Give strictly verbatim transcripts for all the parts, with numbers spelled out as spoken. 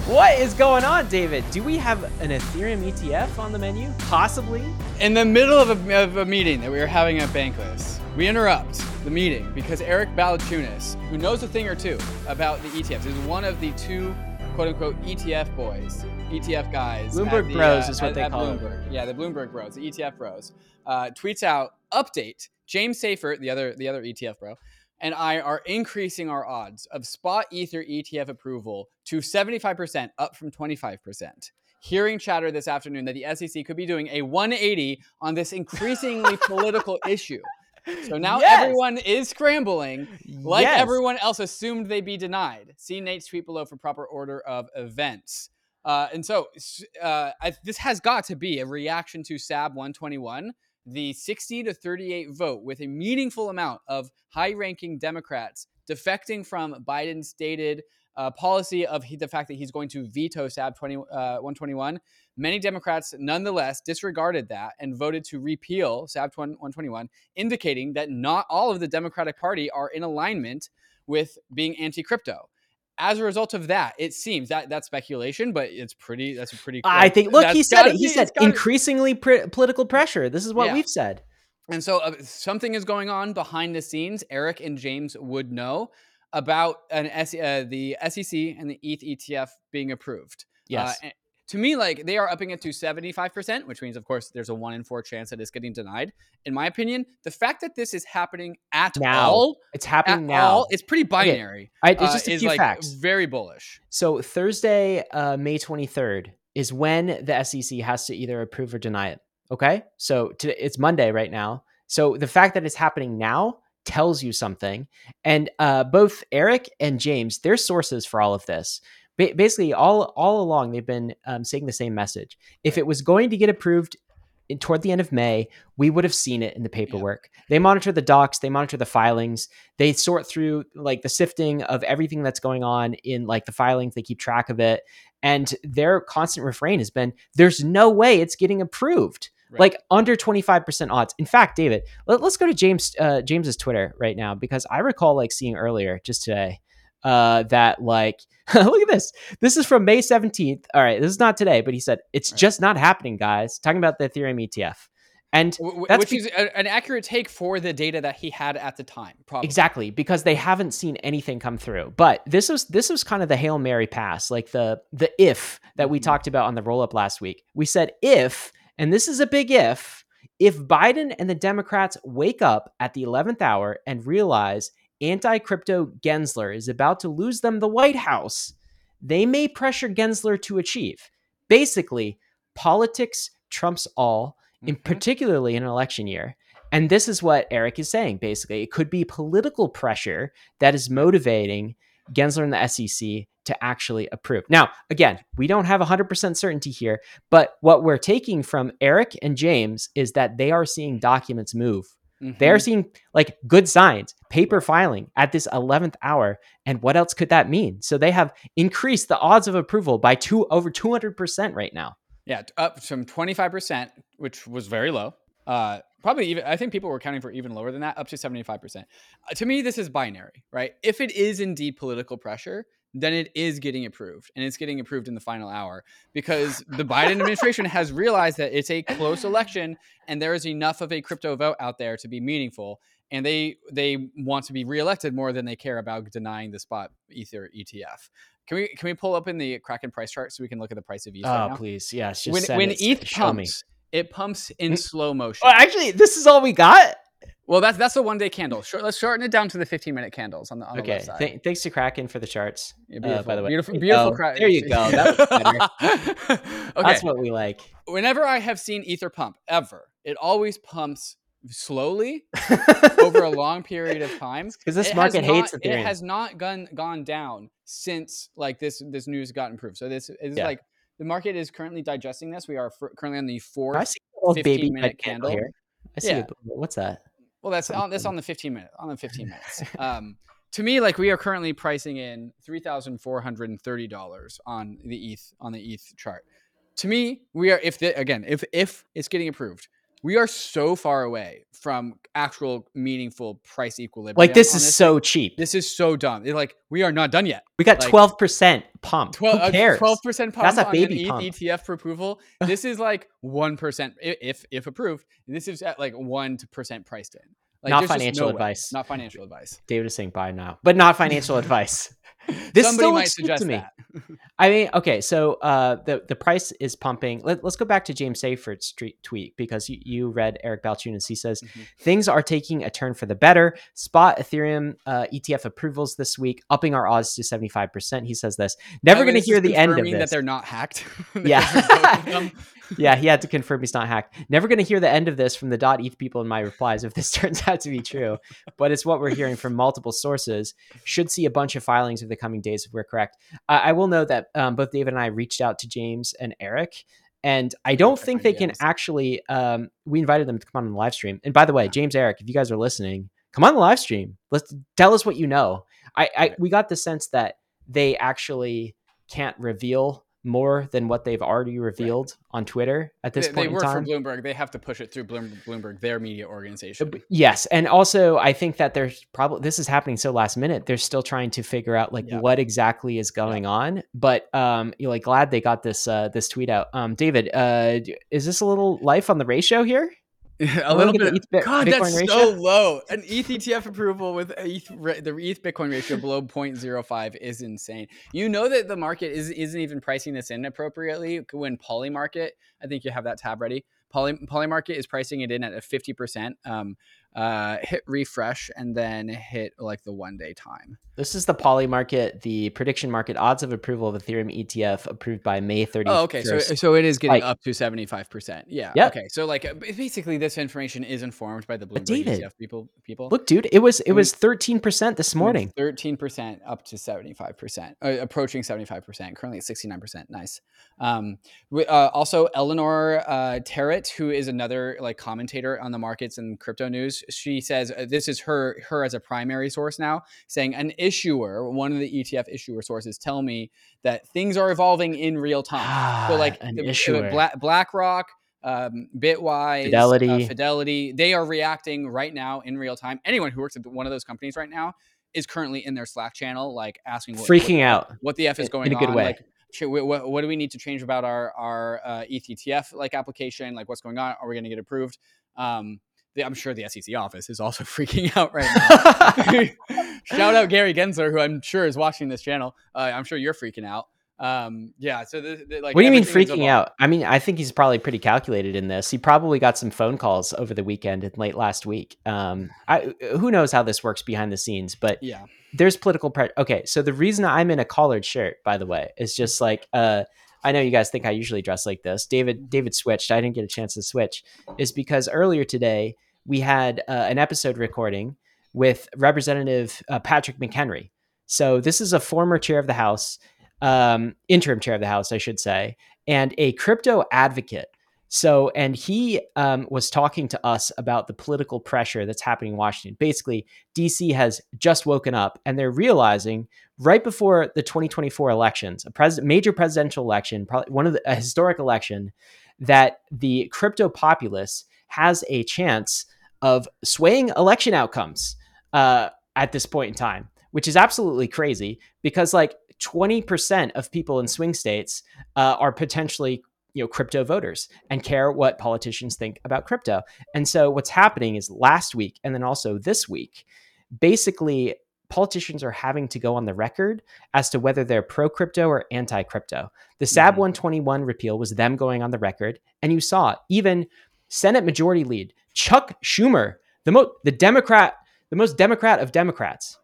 What is going on, David? Do we have an Ethereum E T F on the menu? Possibly? In the middle of a, of a meeting that we were having at Bankless, we interrupt the meeting because Eric Balachunas, who knows a thing or two about the E T Fs, is one of the two quote-unquote E T F boys, E T F guys. Bloomberg the, bros uh, is what at, they at call Bloomberg. them. Yeah, the Bloomberg bros, the E T F bros, uh, tweets out, update, James Seyffert, the other, the other E T F bro, and I are increasing our odds of spot Ether E T F approval to seventy-five percent, up from twenty-five percent. Hearing chatter this afternoon that the S E C could be doing a one eighty on this increasingly political issue. So now Yes! everyone is scrambling, like Yes. everyone else assumed they'd be denied. See Nate's tweet below for proper order of events. Uh, and so uh, I, this has got to be a reaction to S A B one twenty-one, the sixty to thirty-eight vote with a meaningful amount of high-ranking Democrats defecting from Biden's stated uh, policy of he, the fact that he's going to veto S A B one twenty-one. Many Democrats nonetheless disregarded that and voted to repeal S A B one twenty-one, indicating that not all of the Democratic Party are in alignment with being anti-crypto. As a result of that, it seems that that's speculation, but it's pretty, that's a pretty, I think, look, he said it. He be, said increasingly pr- political pressure. This is what yeah. we've said. And so uh, something is going on behind the scenes. Eric and James would know about an S- uh, the S E C and the E T H E T F being approved. Yes. Uh, to me, like they are upping it to seventy-five percent, which means, of course, there's a one in four chance that it's getting denied. In my opinion, the fact that this is happening at now. all, it's happening at now. All, it's pretty binary. Okay. I, it's just uh, a few like facts. Very bullish. So Thursday, uh, May twenty-third is when the S E C has to either approve or deny it. Okay. So today, it's Monday right now. So the fact that it's happening now tells you something. And uh, both Eric and James, they're sources for all of this. Ba- basically, all all along, they've been um, saying the same message. If it was going to get approved in, toward the end of May, we would have seen it in the paperwork. Yeah. They monitor the docs, they monitor the filings, they sort through like the sifting of everything that's going on in like the filings. They keep track of it. And their constant refrain has been, there's no way it's getting approved. Right. Like under twenty-five percent odds. In fact, David, let, let's go to James uh, James's Twitter right now, because I recall like seeing earlier just today uh, that like, look at this. This is from May seventeenth. All right, this is not today, but he said, it's right. just not happening, guys. Talking about the Ethereum E T F. And that's which be- is an accurate take for the data that he had at the time. Probably. Exactly, because they haven't seen anything come through. But this was this was kind of the Hail Mary pass, like the the if that mm-hmm. we talked about on the roll up last week. We said if, and this is a big if, if Biden and the Democrats wake up at the eleventh hour and realize anti-crypto Gensler is about to lose them the White House, they may pressure Gensler to achieve. Basically, politics trumps all, in mm-hmm. particularly in an election year. And this is what Eric is saying, basically. It could be political pressure that is motivating Gensler and the S E C to actually approve. Now, again, we don't have one hundred percent certainty here, but what we're taking from Eric and James is that they are seeing documents move. Mm-hmm. They're seeing like good signs, paper filing at this eleventh hour. And what else could that mean? So they have increased the odds of approval by two over two hundred percent right now. Yeah, up from twenty-five percent, which was very low. Uh, probably even, I think people were counting for even lower than that, up to seventy-five percent. Uh, to me, this is binary, right? If it is indeed political pressure, then it is getting approved, and it's getting approved in the final hour because the Biden administration has realized that it's a close election and there is enough of a crypto vote out there to be meaningful. And they they want to be reelected more than they care about denying the spot Ether E T F. Can we can we pull up in the Kraken price chart so we can look at the price of E T H? Oh, right now? please, yes. When when E T H pumps, me. it pumps in slow motion. Oh, actually, this is all we got. Well, that's that's a one day candle. Short, let's shorten it down to the fifteen minute candles on the, on okay. the left side. Th- thanks to Kraken for the charts. Yeah, beautiful, uh, by the way, beautiful, beautiful. Oh, there you go. That was better. Okay. That's what we like. Whenever I have seen Ether pump, ever, it always pumps slowly over a long period of time because this market hates not, Ethereum. It has not gone gone down since like this this news got improved. So this is yeah. like the market is currently digesting this. We are f- currently on the fourth I see fifteen minute candle here. I see. Yeah. A, what's that? Well, that's on this on the fifteen minute on the fifteen minutes. Um, to me, like we are currently pricing in three thousand four hundred and thirty dollars on the E T H on the E T H chart. To me, we are if the, again if if it's getting approved, we are so far away from actual meaningful price equilibrium. Like this on is this so thing. cheap. This is so dumb. It's like we are not done yet. We got Like, twelve percent pump. twelve, Who cares? twelve percent pump That's a on baby an E T H pump. E T F for approval. This is like one percent if if approved. This is at like one percent priced in. Like, Not there's just financial no way. advice. Not financial advice. David is saying buy now, but not financial advice. This Somebody still might looks cheap suggest to me. that. I mean, okay, so uh, the the price is pumping. Let, let's go back to James Seyffert's tweet because you, you read Eric Balchunas. He says Mhm. things are taking a turn for the better. Spot Ethereum uh, E T F approvals this week, upping our odds to seventy-five percent. He says this. Never Uh, going to this hear is the end of confirming this. that they're not hacked. Yeah. Yeah, he had to confirm he's not hacked. Never going to hear the end of this from the .eth people in my replies if this turns out to be true, but it's what we're hearing from multiple sources. Should see a bunch of filings over the coming days if we're correct. I, I will know that um, both David and I reached out to James and Eric, and I don't Check think my they can D Ms. actually, um, we invited them to come on the live stream. And by the way, Yeah. James, Eric, if you guys are listening, come on the live stream. Let's tell us what you know. I, I Right. We got the sense that they actually can't reveal more than what they've already revealed right. on Twitter at this they, point they work in time. for Bloomberg. They have to push it through Bloomberg, their media organization. Yes. And also I think that there's probably, this is happening so last minute. They're still trying to figure out like yep. what exactly is going yep. on, but um, you're like glad they got this, uh, this tweet out. Um, David, uh, is this a little life on the ratio here? a little bit. Of, Bit, God, Bitcoin that's ratio? So low. An E T H E T F approval with E T H, the E T H Bitcoin ratio below zero point zero five is insane. You know that the market is, isn't even pricing this in appropriately. When Polymarket, I think you have that tab ready. Poly, Polymarket is pricing it in at a fifty percent. Um, uh, hit refresh and then hit like the one day time. This is the Polymarket, the prediction market odds of approval of Ethereum E T F approved by May thirtieth. Oh, okay. So, so it is getting like, up to seventy-five percent. Yeah. Yep. Okay. So like basically this information is informed by the Bloomberg David, E T F people, people. Look, dude, it was, it was thirteen percent this morning. thirteen percent up to seventy-five percent, uh, approaching seventy-five percent, currently at sixty-nine percent. Nice. Um, we, uh, also Eleanor uh, Terrett, who is another like commentator on the markets and crypto news. She says uh, this is her, her as a primary source now, saying an issuer, one of the E T F issuer sources, tell me that things are evolving in real time. So like An the, issuer. Black, BlackRock, um, Bitwise, Fidelity. Uh, Fidelity, they are reacting right now in real time. Anyone who works at one of those companies right now is currently in their Slack channel, like asking what, freaking what, out what the F is going in a good on. way. Like, what, what do we need to change about our, our uh, E T H E T F like application? Like what's going on? Are we going to get approved? Um, the, I'm sure the S E C office is also freaking out right now. Shout out Gary Gensler, who I'm sure is watching this channel. Uh, I'm sure you're freaking out. Um, yeah. So the, the, like, what do you mean freaking out? I mean, I think he's probably pretty calculated in this. He probably got some phone calls over the weekend and late last week. Um, I, who knows how this works behind the scenes, but yeah, there's political pressure. Okay. So the reason I'm in a collared shirt, by the way, is just like, uh, I know you guys think I usually dress like this. David, David switched. I didn't get a chance to switch is because earlier today we had uh, an episode recording with Representative uh, Patrick McHenry. So this is a former chair of the House, um, interim chair of the House, I should say, and a crypto advocate. So, and he um, was talking to us about the political pressure that's happening in Washington. Basically, D C has just woken up and they're realizing right before the twenty twenty-four elections, a pres- major presidential election, probably one of the, a historic election, that the crypto populace has a chance of swaying election outcomes uh, at this point in time, which is absolutely crazy because like twenty percent of people in swing states uh, are potentially you know, crypto voters and care what politicians think about crypto. And so what's happening is last week and then also this week, basically politicians are having to go on the record as to whether they're pro-crypto or anti-crypto. The S A B one twenty-one repeal was them going on the record. And you saw even Senate Majority Lead, Chuck Schumer, the most, the Democrat, the most Democrat of Democrats,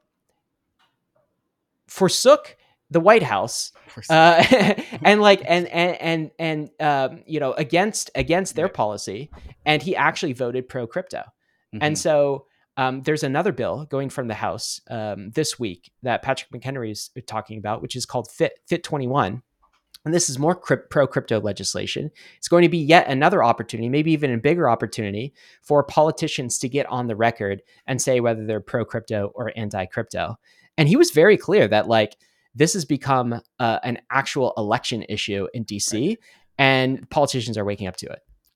forsook the White House, uh, and like, and, and, and, and, um, you know, against, against their policy. And he actually voted pro crypto. Mm-hmm. And so, um, there's another bill going from the House, um, this week that Patrick McHenry is talking about, which is called Fit, Fit twenty-one. And this is more crypt, pro crypto legislation. It's going to be yet another opportunity, maybe even a bigger opportunity for politicians to get on the record and say whether they're pro crypto or anti crypto. And he was very clear that like, this has become uh, an actual election issue in D C, right. And politicians are waking up to it.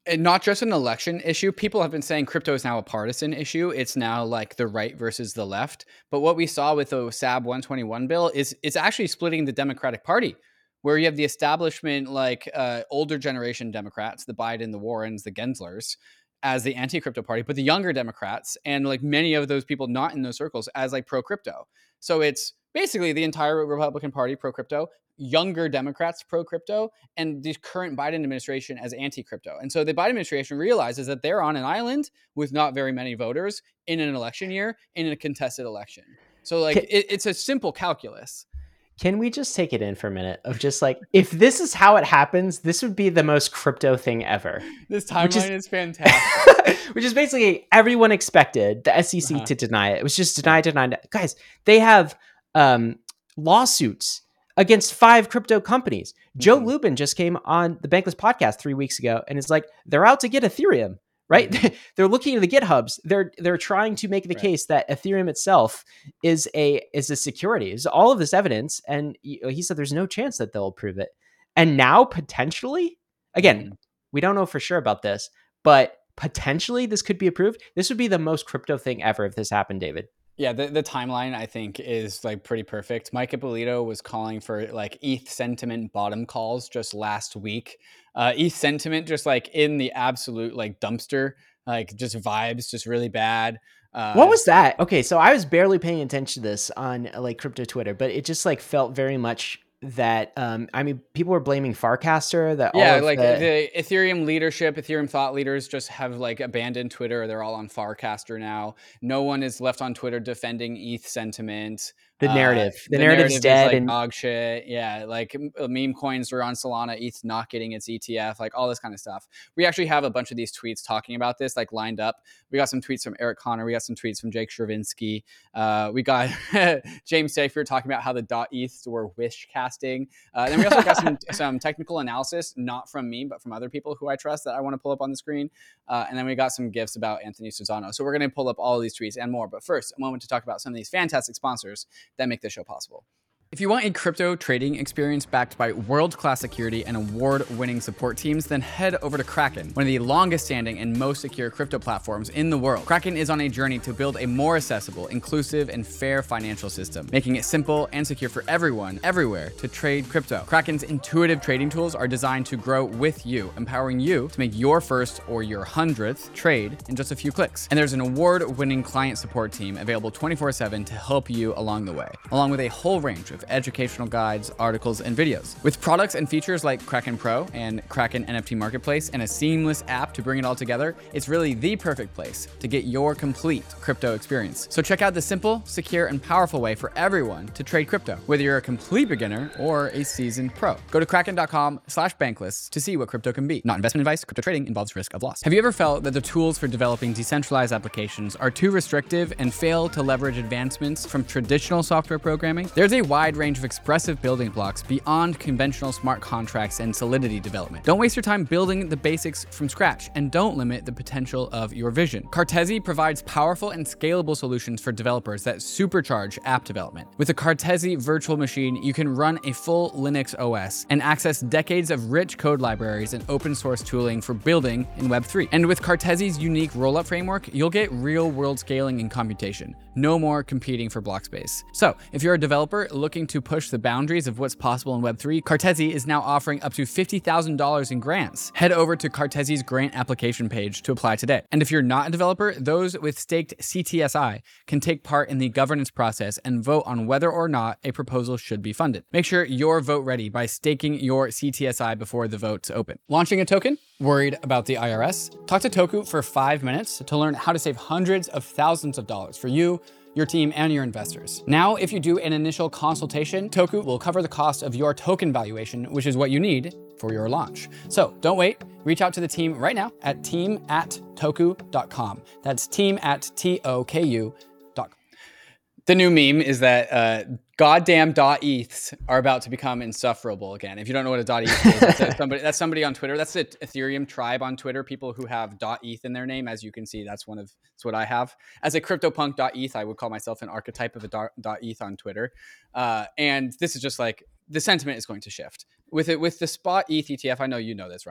And not just an election issue. People have been saying crypto is now a partisan issue. It's now like the right versus the left. But what we saw with the S A B one twenty-one bill is it's actually splitting the Democratic Party, where you have the establishment, like uh, older generation Democrats, the Biden, the Warrens, the Genslers, as the anti-crypto party, but the younger Democrats and like many of those people not in those circles as like pro-crypto. So it's basically the entire Republican Party pro-crypto, younger Democrats pro-crypto, and the current Biden administration as anti-crypto. And so the Biden administration realizes that they're on an island with not very many voters in an election year, in a contested election. So like Can, it, it's a simple calculus. Can we just take it in for a minute of just like, if this is how it happens, this would be the most crypto thing ever. This timeline is, is fantastic. Which is basically everyone expected the S E C uh-huh. to deny it. It was just deny, deny, deny. Guys, they have um, lawsuits against five crypto companies. Mm-hmm. Joe Lubin just came on the Bankless podcast three weeks ago and is like, they're out to get Ethereum, right? Mm-hmm. They're looking at the GitHubs. They're they're trying to make the right. case that Ethereum itself is a is a security. Is all of this evidence, and he said there's no chance that they'll approve it. And now potentially, again, mm-hmm. we don't know for sure about this, but potentially this could be approved. This would be the most crypto thing ever if this happened, David. Yeah, the, the timeline, I think, is like pretty perfect. Mike Ippolito was calling for like E T H sentiment bottom calls just last week. Uh, E T H sentiment just like in the absolute like dumpster, like just vibes, just really bad. Uh, what was that? Okay, so I was barely paying attention to this on like crypto Twitter, but it just like felt very much that um I mean people were blaming Farcaster that yeah all of like the... the Ethereum leadership, Ethereum thought leaders just have like abandoned Twitter. They're all on Farcaster now. No one is left on Twitter defending E T H sentiment. The narrative, uh, the, the narrative's narrative dead is like and dog shit. Yeah, like meme coins are on Solana, E T H not getting its E T F, like all this kind of stuff. We actually have a bunch of these tweets talking about this, like lined up. We got some tweets from Eric Connor. We got some tweets from Jake Chervinsky. Uh, we got James Safer talking about how the .E T Hs were wish casting. Uh, then we also got some some technical analysis, not from me, but from other people who I trust that I want to pull up on the screen. Uh, and then we got some gifs about Anthony Susano. So we're going to pull up all of these tweets and more. But first, a moment to talk about some of these fantastic sponsors that make this show possible. If you want a crypto trading experience backed by world-class security and award-winning support teams, then head over to Kraken, one of the longest-standing and most secure crypto platforms in the world. Kraken is on a journey to build a more accessible, inclusive, and fair financial system, making it simple and secure for everyone, everywhere, to trade crypto. Kraken's intuitive trading tools are designed to grow with you, empowering you to make your first or your hundredth trade in just a few clicks. And there's an award-winning client support team available twenty-four seven to help you along the way, along with a whole range of educational guides, articles, and videos. With products and features like Kraken Pro and Kraken N F T Marketplace and a seamless app to bring it all together, it's really the perfect place to get your complete crypto experience. So check out the simple, secure, and powerful way for everyone to trade crypto, whether you're a complete beginner or a seasoned pro. Go to kraken.com slash bankless to see what crypto can be. Not investment advice. Crypto trading involves risk of loss. Have you ever felt that the tools for developing decentralized applications are too restrictive and fail to leverage advancements from traditional software programming? There's a wide range of expressive building blocks beyond conventional smart contracts and Solidity development. Don't waste your time building the basics from scratch, and don't limit the potential of your vision. Cartesi provides powerful and scalable solutions for developers that supercharge app development. With the Cartesi virtual machine, you can run a full Linux O S and access decades of rich code libraries and open source tooling for building in Web three. And with Cartesi's unique rollup framework, you'll get real world scaling and computation. No more competing for block space. So if you're a developer looking to push the boundaries of what's possible in Web three, Cartesi is now offering up to fifty thousand dollars in grants. Head over to Cartesi's grant application page to apply today. And if you're not a developer, those with staked C T S I can take part in the governance process and vote on whether or not a proposal should be funded. Make sure you're vote ready by staking your C T S I before the votes open. Launching a token? Worried about the I R S? Talk to Toku for five minutes to learn how to save hundreds of thousands of dollars for you, your team, and your investors. Now, if you do an initial consultation, Toku will cover the cost of your token valuation, which is what you need for your launch. So don't wait. Reach out to the team right now at team at toku dot com. That's team at T O K U dot com. The new meme is that uh, goddamn .E T Hs are about to become insufferable again. If you don't know what a .E T H is, that's somebody, that's somebody on Twitter. That's the Ethereum tribe on Twitter. People who have .E T H in their name, as you can see, that's one of that's what I have. As a CryptoPunk .E T H, I would call myself an archetype of a .E T H on Twitter. Uh, and this is just like the sentiment is going to shift with it with the spot E T H E T F. I know you know this, Ryan.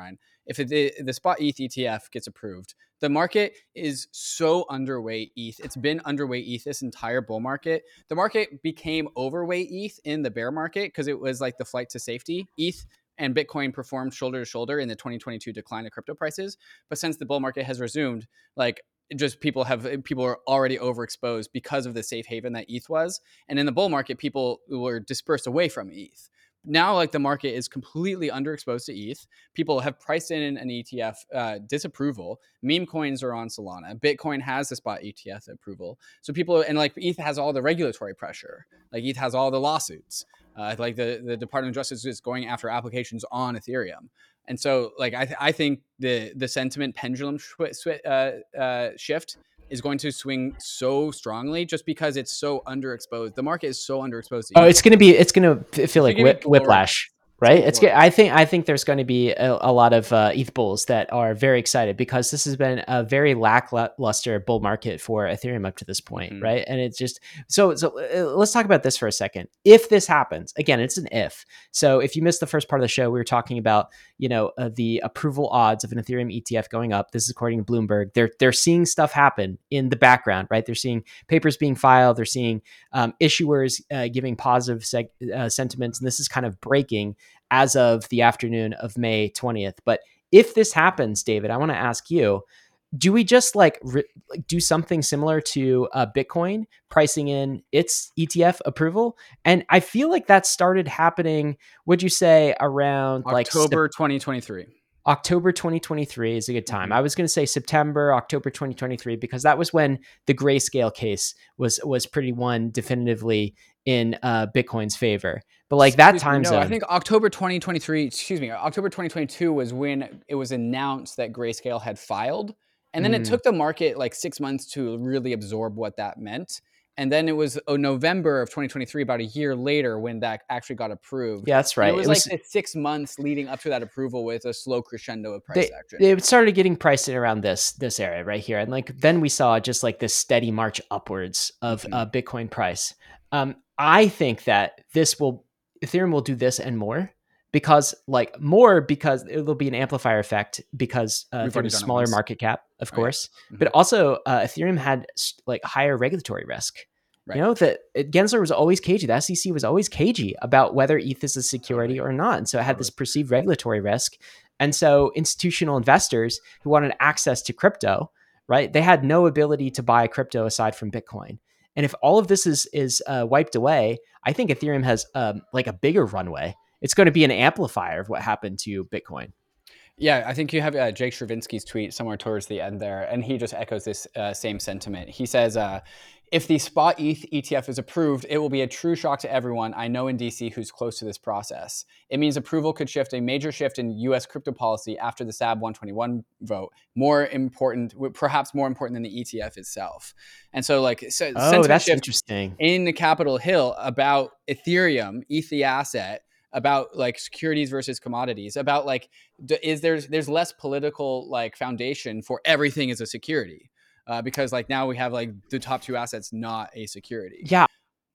if the, the spot E T H E T F gets approved, the market is so underweight E T H. It's been underweight E T H this entire bull market. The market became overweight E T H in the bear market because it was like the flight to safety. E T H and Bitcoin performed shoulder to shoulder in the twenty twenty-two decline of crypto prices. But since the bull market has resumed, like just people have people are already overexposed because of the safe haven that E T H was. And in the bull market, people were dispersed away from E T H. Now, like the market is completely underexposed to E T H. People have priced in an E T F uh, disapproval. Meme coins are on Solana. Bitcoin has the spot E T F approval. So people, and like E T H has all the regulatory pressure. Like E T H has all the lawsuits. Uh, like the, the Department of Justice is going after applications on Ethereum. And so like I, th- I think the the sentiment pendulum sh- sw- uh, uh, shift is going to swing so strongly just because it's so underexposed. The market is so underexposed. Oh, it's going to be, it's going to feel like gonna whip, be whiplash, It's right? gonna be It's good. glorious. I think, I think there's going to be a, a lot of uh, E T H bulls that are very excited because this has been a very lackluster bull market for Ethereum up to this point, Mhm. right? And it's just, so, so uh, let's talk about this for a second. If this happens, again, it's an if. So if you missed the first part of the show, we were talking about, you know, uh, the approval odds of an Ethereum E T F going up. This is according to Bloomberg. They're, they're seeing stuff happen in the background, right? They're seeing papers being filed. They're seeing um, issuers uh, giving positive seg- uh, sentiments. And this is kind of breaking as of the afternoon of May twentieth. But if this happens, David, I want to ask you, do we just like, re- like do something similar to uh, Bitcoin pricing in its E T F approval? And I feel like that started happening, would you say around like October twenty twenty-three. October twenty twenty-three is a good time. Mhm. I was going to say September, October twenty twenty-three, because that was when the Grayscale case was was pretty won definitively in uh, Bitcoin's favor. But like that Excuse me, time no, zone, I think October twenty twenty-three, excuse me, October twenty twenty-two was when it was announced that Grayscale had filed. And then it mm, took the market like six months to really absorb what that meant. And then it was oh, November of twenty twenty-three, about a year later, when that actually got approved. yeah, that's And it right. was It like was the six months leading up to that approval with a slow crescendo of price they action. they started getting priced in around this this area right here, and like then we saw just like this steady march upwards of Mhm. uh, Bitcoin price. Um, I think that this will Ethereum will do this and more because like more because it'll be an amplifier effect because uh, We've already Ethereum's done it smaller once. market cap, of Oh, yeah. course, but Mhm. also uh, Ethereum had like higher regulatory risk. You Right. know that Gensler was always cagey. The S E C was always cagey about whether E T H is a security Totally. or not, and so it had this Totally. perceived regulatory risk. And so institutional investors who wanted access to crypto, right, they had no ability to buy crypto aside from Bitcoin. And if all of this is is uh, wiped away, I think Ethereum has um, like a bigger runway. It's going to be an amplifier of what happened to Bitcoin. Yeah, I think you have uh, Jake Stravinsky's tweet somewhere towards the end there, and he just echoes this uh, same sentiment. He says, uh, if the spot E T H E T F is approved, it will be a true shock to everyone I know in D C who's close to this process. It means approval could shift a major shift in U S crypto policy after the S A B one twenty-one vote, more important, perhaps more important than the E T F itself. And so like so Oh, sentiment that's shift interesting. in Capitol Hill about Ethereum, E T H the asset, about like securities versus commodities, about like is there's there's less political like foundation for everything as a security, uh, because like now we have like the top two assets not a security. Yeah,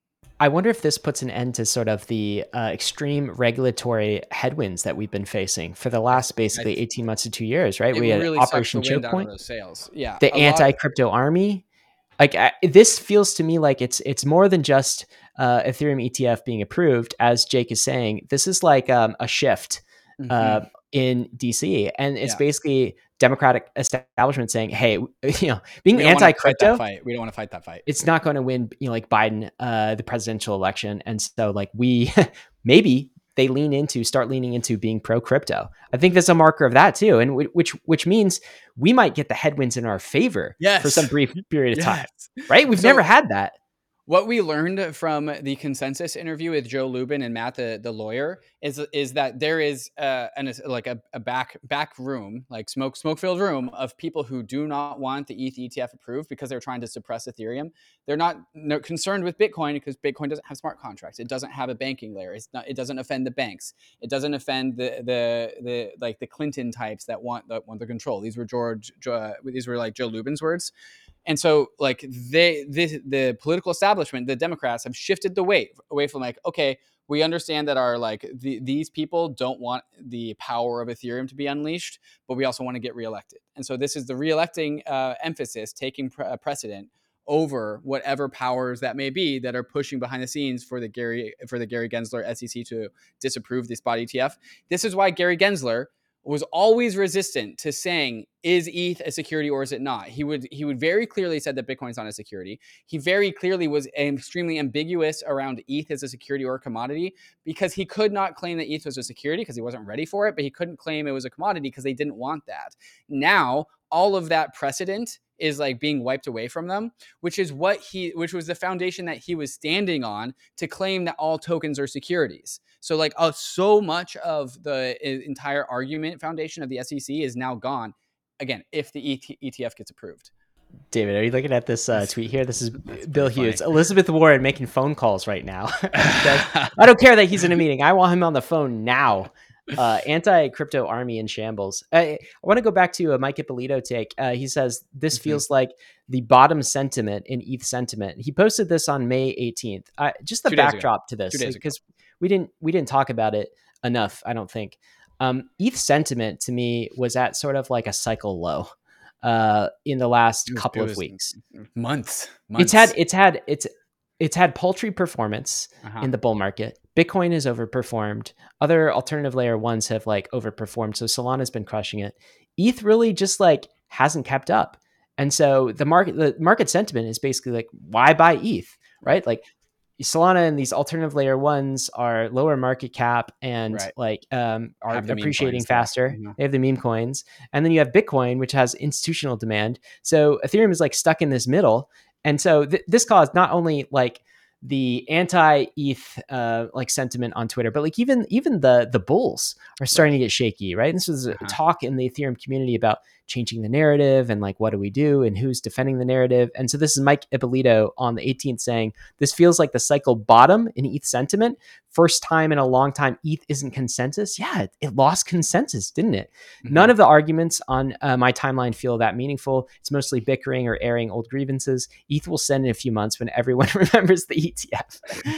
I wonder if this puts an end to sort of the uh, extreme regulatory headwinds that we've been facing for the I, last I basically eighteen months to two years, right? It We had really sucks the Operation wind Choke out of Point, those sails. Yeah, the a lot. anti-crypto army. Like I, this feels to me like it's it's more than just uh, Ethereum E T F being approved, as Jake is saying. This is like um, a shift uh, Mhm. in D C, and it's Yeah, basically Democratic establishment saying, "Hey, you know, being we don't want to fight that anti-crypto, fight. We don't want to fight that fight. it's not going to win, you know, like Biden, uh, the presidential election." And so like we maybe they lean into start leaning into being pro crypto. I think that's a marker of that too. And w- which, which means we might get the headwinds in our favor for some Yes, brief period of time, yes. right? We've So never had that. what we learned from the consensus interview with Joe Lubin and Matt, the, the lawyer, is is that there is uh, an like a, a back back room, like smoke smoke filled room of people who do not want the E T H E T F approved because they're trying to suppress Ethereum. They're not no, concerned with Bitcoin because Bitcoin doesn't have smart contracts. It doesn't have a banking layer. It's not. It doesn't offend the banks. It doesn't offend the the the like the Clinton types that want that want the control. These were George. Uh, these were like Joe Lubin's words. And so like they this, the political establishment, the Democrats, have shifted the weight away from like, okay, we understand that our like the, these people don't want the power of Ethereum to be unleashed, but we also want to get reelected. And so this is the reelecting uh, emphasis taking pre- precedent over whatever powers that may be that are pushing behind the scenes for the Gary for the Gary Gensler S E C to disapprove the spot E T F. This is why Gary Gensler was always resistant to saying, is E T H a security or is it not? He would he would very clearly said that Bitcoin is not a security. He very clearly was extremely ambiguous around E T H as a security or a commodity, because he could not claim that E T H was a security because he wasn't ready for it, but he couldn't claim it was a commodity because they didn't want that. Now, all of that precedent is like being wiped away from them, which is what he, which was the foundation that he was standing on to claim that all tokens are securities. So like uh, so much of the entire argument foundation of the S E C is now gone. Again, if the E T F gets approved. David, are you looking at this uh, tweet here? This is Bill funny. Hughes. Elizabeth Warren making phone calls right now. I don't care that he's in a meeting. I want him on the phone now. Uh, anti-crypto army in shambles. I, I want to go back to a Mike Ippolito take. Uh, he says, this mm-hmm. feels like the bottom sentiment in E T H sentiment. He posted this on May eighteenth. Uh, just the Two backdrop to this, because like, we didn't we didn't talk about it enough, I don't think. Um, E T H sentiment to me was at sort of like a cycle low uh, in the last was, couple of weeks. Months. months. It's had it's had it's it's had paltry performance uh-huh. in the bull market. Bitcoin has overperformed. Other alternative layer ones have like overperformed. So Solana's been crushing it. E T H really just like hasn't kept up. And so the market, the market sentiment is basically like, why buy E T H, right? Like Solana and these alternative layer ones are lower market cap and right. like um, are appreciating faster. Yeah. They have the meme coins. And then you have Bitcoin, which has institutional demand. So Ethereum is like stuck in this middle. And so th- this caused not only like the anti-E T H uh, like sentiment on Twitter, but like even even the the bulls are starting right. to get shaky, right? And this was a uh-huh. talk in the Ethereum community about changing the narrative and like what do we do and who's defending the narrative. And so this is Mike Ippolito on the eighteenth saying, this feels like the cycle bottom in E T H sentiment. First time in a long time E T H isn't consensus. Yeah, it, it lost consensus, didn't it? Mm-hmm. None of the arguments on uh, my timeline feel that meaningful. It's mostly bickering or airing old grievances. E T H will send in a few months when everyone remembers the E T F.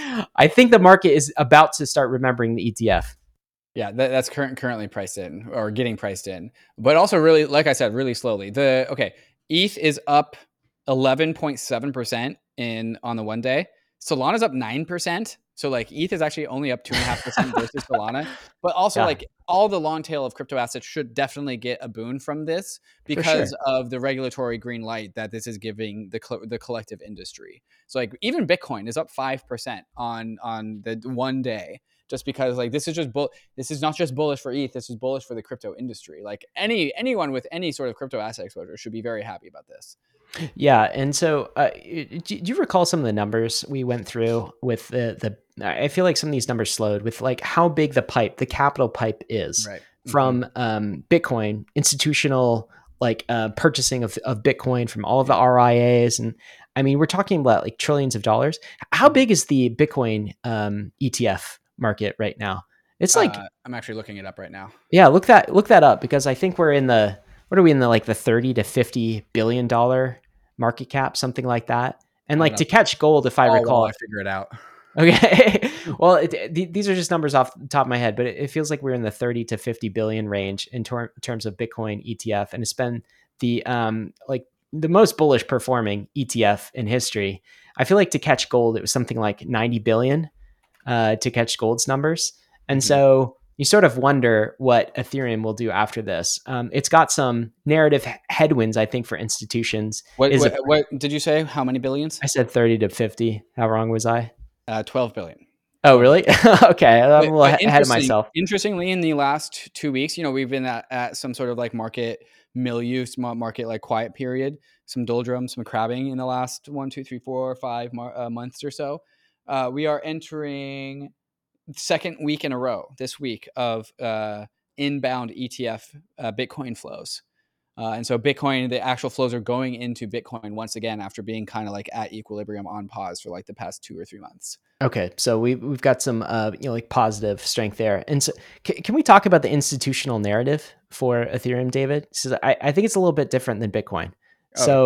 I think the market is about to start remembering the E T F. Yeah, that, that's current, currently priced in or getting priced in, but also really, like I said, really slowly. The okay, E T H is up eleven point seven percent in on the one day. Solana's up nine percent. So like E T H is actually only up two and a half percent versus Solana, but also yeah. like all the long tail of crypto assets should definitely get a boon from this because sure. of the regulatory green light that this is giving the the collective industry. So like even Bitcoin is up five percent on on the one day. Just because like this is just bull this is not just bullish for E T H, this is bullish for the crypto industry. Like any anyone with any sort of crypto asset exposure should be very happy about this. Yeah, and so uh, do you recall some of the numbers we went through with the the? I feel like some of these numbers slowed with like how big the pipe, the capital pipe is right. from mm-hmm. um, Bitcoin, institutional like uh, purchasing of of Bitcoin from all of the R I As, and I mean we're talking about like trillions of dollars. How big is the Bitcoin um, E T F market right now? It's like uh, I'm actually looking it up right now. Yeah, look that look that up because I think we're in the what are we in the like the thirty to fifty billion dollar market cap, something like that. And like to catch gold, if I oh, recall, well, I figure it out. Okay, well, it, th- these are just numbers off the top of my head, but it, it feels like we're in the thirty to fifty billion range in tor- terms of Bitcoin E T F, and it's been the um like the most bullish performing E T F in history. I feel like to catch gold, it was something like ninety billion. Uh, to catch gold's numbers. And mm-hmm. so you sort of wonder what Ethereum will do after this. Um, it's got some narrative headwinds, I think, for institutions. What, Is what, a, what did you say? How many billions? I said thirty to fifty. How wrong was I? Uh, twelve billion. Oh, really? Okay. I'm but, a little ahead of myself. Interestingly, in the last two weeks, you know, we've been at, at some sort of like market milieu, market like quiet period, some doldrums, some crabbing in the last one, two, three, four, five mar- uh, months or so. Uh, we are entering second week in a row this week of uh, inbound E T F uh, Bitcoin flows. Uh, and so Bitcoin, the actual flows are going into Bitcoin once again after being kind of like at equilibrium on pause for like the past two or three months. Okay, so we we've got some uh, you know like positive strength there. And so c- can we talk about the institutional narrative for Ethereum, David? So I, I think it's a little bit different than Bitcoin. Oh. So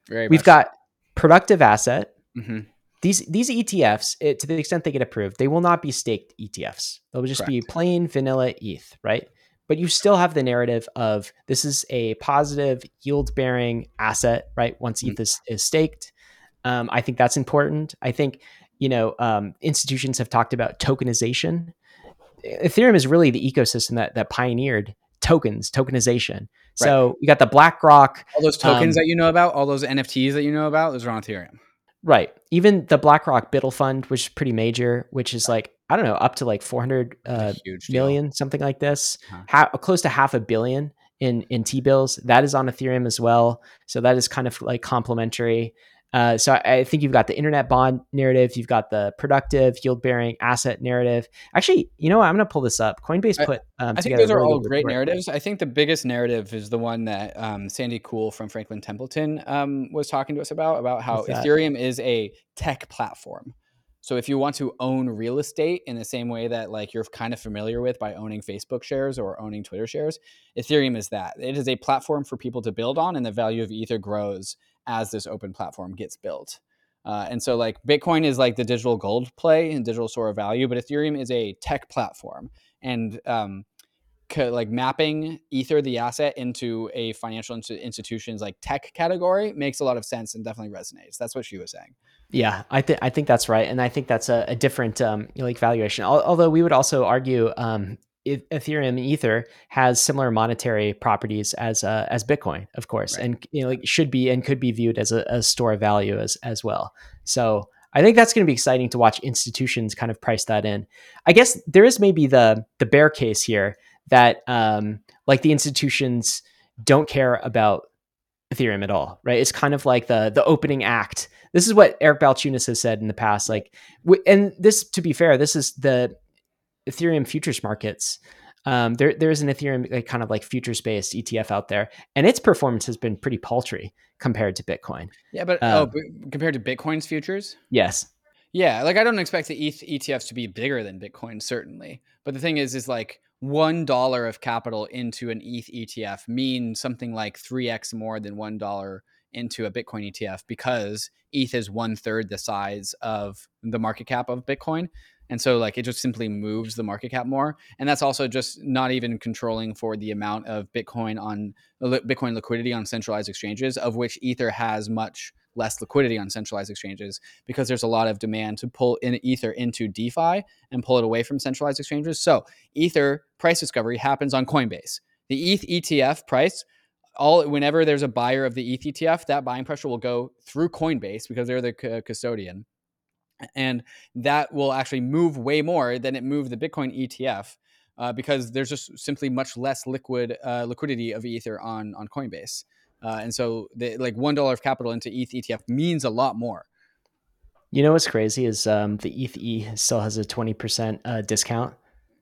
Very We've much so. got productive asset. Mm-hmm. These these E T Fs, it, to the extent they get approved, they will not be staked E T Fs. They'll just be Correct. plain vanilla E T H, right? But you still have the narrative of this is a positive yield bearing asset, right? Once E T H is, is staked. Um, I think that's important. I think, you know, um, institutions have talked about tokenization. Ethereum is really the ecosystem that that pioneered tokens, tokenization. Right. So you got the BlackRock, All those tokens um, that you know about, all those N F Ts that you know about, those are on Ethereum. right? Even the BlackRock Biddle Fund, which is pretty major, which is like I don't know, up to like four hundred It's a uh, huge deal. million, something like this, Uh-huh. ha- close to half a billion in in T bills. That is on Ethereum as well. So that is kind of like complementary. Uh, so I, I think you've got the internet bond narrative, you've got the productive yield bearing asset narrative. Actually, you know what? I'm going to pull this up. Coinbase I, put um, I think together a those are really all good great report. narratives. I think the biggest narrative is the one that um, Sandy Cool from Franklin Templeton um, was talking to us about, about how What's that? Ethereum is a tech platform. So if you want to own real estate in the same way that like you're kind of familiar with by owning Facebook shares or owning Twitter shares, Ethereum is that. It is a platform for people to build on, and the value of Ether grows as this open platform gets built. Uh, and so like Bitcoin is like the digital gold play and digital store of value, but Ethereum is a tech platform. And um, like mapping Ether, the asset, into a financial institution's like tech category makes a lot of sense and definitely resonates. That's what she was saying. Yeah, I think I think that's right, and I think that's a, a different um, you know, like valuation. Al- Although we would also argue um, E- Ethereum and Ether has similar monetary properties as uh, as Bitcoin, of course, Right. and you know, like should be and could be viewed as a, a store of value as as well. So I think that's going to be exciting to watch institutions kind of price that in. I guess there is maybe the the bear case here that um, like the institutions don't care about Ethereum at all, right? It's kind of like the the opening act. This is what Eric Balchunas has said in the past. Like, and this, to be fair, this is the Ethereum futures markets. Um, there there is an Ethereum like, kind of like futures based E T F out there, and its performance has been pretty paltry compared to Bitcoin. Yeah, but oh, Um, but compared to Bitcoin's futures, yes, yeah, like I don't expect the E T H E T Fs to be bigger than Bitcoin, certainly. But the thing is, is like one dollar of capital into an E T H E T F means something like three x more than one dollar into a Bitcoin E T F because E T H is one third the size of the market cap of Bitcoin. And so like it just simply moves the market cap more. And that's also just not even controlling for the amount of Bitcoin on Bitcoin liquidity on centralized exchanges, of which Ether has much less liquidity on centralized exchanges because there's a lot of demand to pull in Ether into DeFi and pull it away from centralized exchanges. So Ether price discovery happens on Coinbase. The E T H E T F price, all whenever there's a buyer of the E T H E T F, that buying pressure will go through Coinbase because they're the c- custodian. And that will actually move way more than it moved the Bitcoin E T F uh, because there's just simply much less liquid uh, liquidity of Ether on on Coinbase. Uh, and so, the, like one dollar of capital into E T H E T F means a lot more. you know what's crazy is um, the E T H E still has a twenty percent uh, discount.